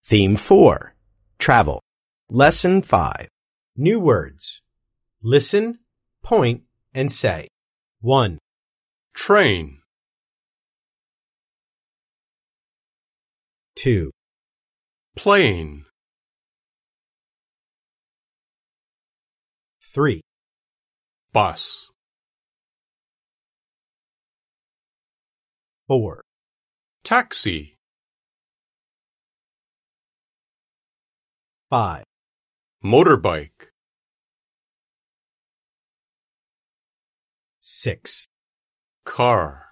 Theme 4. Travel. Lesson 5. New words. Listen, point, and say. 1, train, 2, plane, 3, bus, 4, taxi, 5, motorbike, 6, car.